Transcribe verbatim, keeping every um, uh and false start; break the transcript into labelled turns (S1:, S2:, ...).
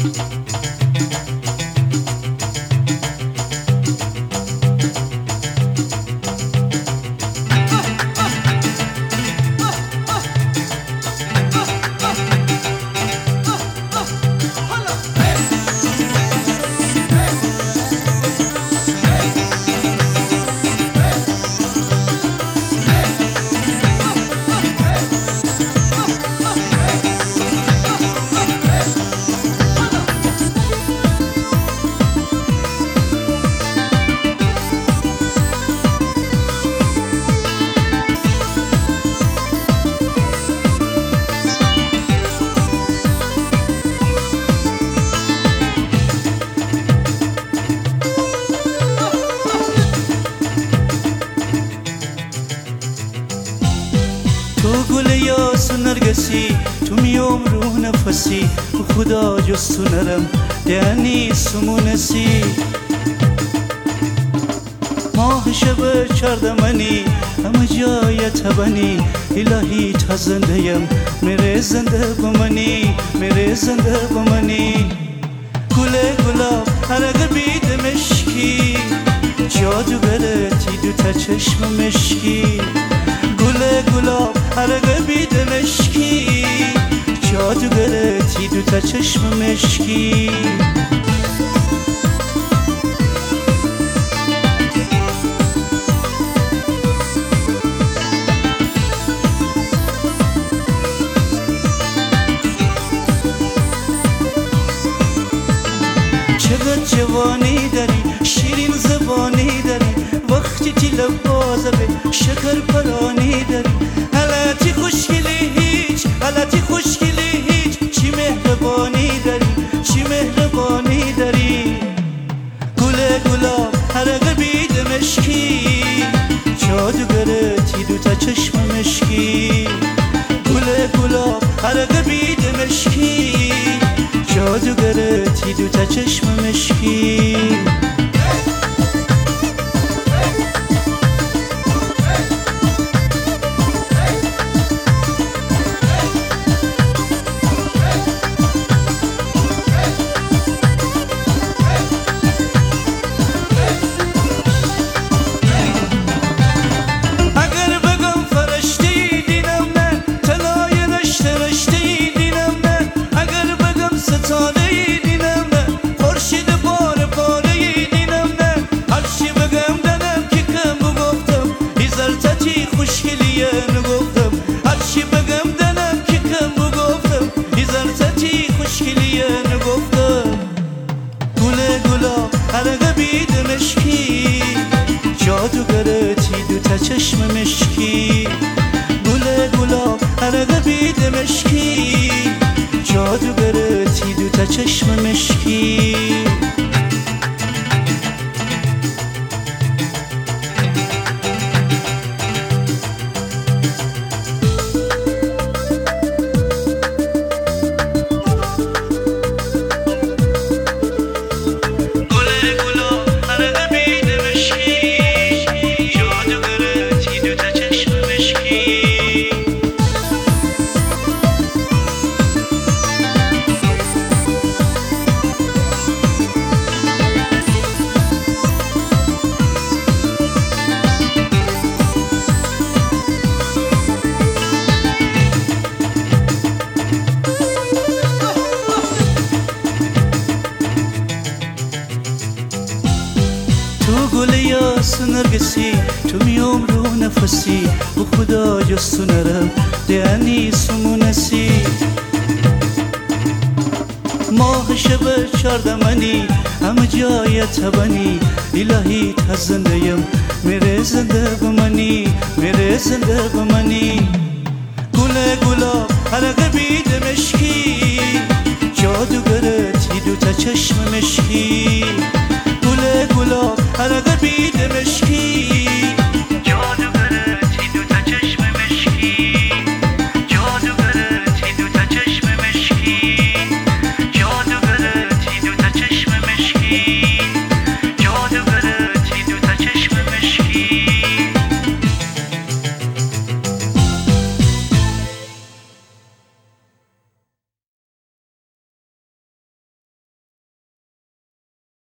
S1: تو گل یاس و نرگسی، تو میام رو نفسی، خدا جز تو نرم دهنی سمونسی. ماه شب چردمنی همه جای تبنی، الهی تا زندهیم میره زنده بمانی، میره زنده بمانی. گل گلاب عرق بید مشکی، جادوگرتی دو تا چشم مشکی. گل گلاب عرق بید مشکی، جادوگرتی دو تا چشم مشکی. چقدر جوانی داری، شیرین زبانی داری، وقتی تی لبازه به شکر پرانی داری. حالتی خوشگلی هیچ، حالتی خوشگلی هیچ، چی مهربانی داری، چی مهربانی داری. گل گلاب عرق بید مشکی، جادوگرتی دو تا چشم مشکی. گل گلاب عرق بید مشکی، جادوگرتی دو تا چشم مشکی. عرق بید مشکی، جادوگرتی دو تا چشم مشکی. گل گلاب عرق بید مشکی، جادوگرتی دو تا چشم مشکی. تو گل یاس و نرگسی، تو میام رو نفسی، و خدا جز تو نرم دهنی سمونسی. ماه شب چردمنی همه جای تبنی، الهی تا زندهیم میره زنده بمانی، میره زنده بمانی. گل گلاب عرق بید